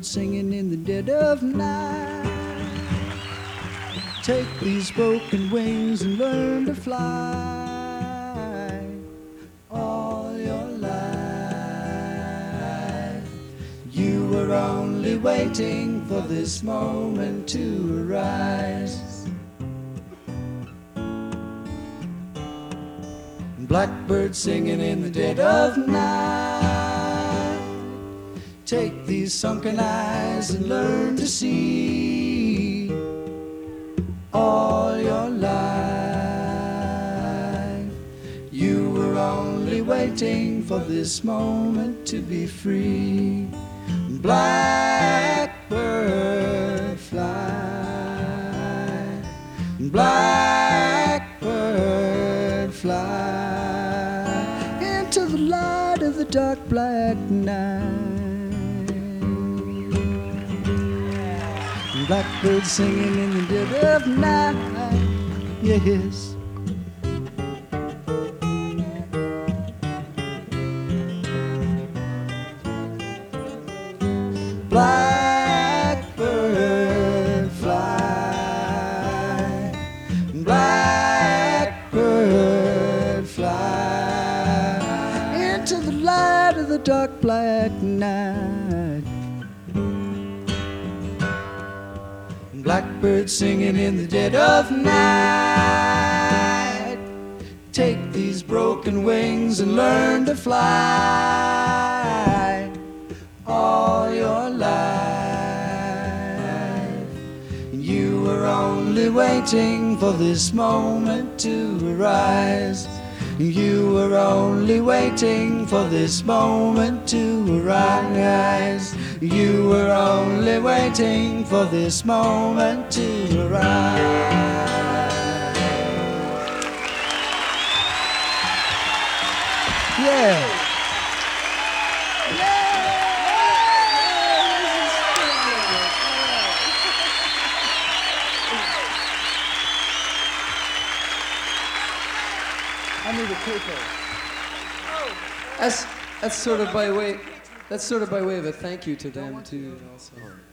blackbird singing in the dead of night. Take these broken wings and learn to fly all your life. You were only waiting for this moment to arise. Blackbird singing in the dead of night. Take these sunken eyes and learn to see all your life. You were only waiting for this moment to be free. Blackbird fly, blackbird fly into the light of the dark black night. Blackbird singing in the dead of night, yes. Blackbird fly, blackbird fly into the light of the dark black night. Blackbird singing in the dead of night. Take these broken wings and learn to fly all your life. You were only waiting for this moment to arise. You were only waiting for this moment to arise. You were only waiting for this moment to arise. Yeah. I need a capo. That's sort of by way of a thank you to them too. Also.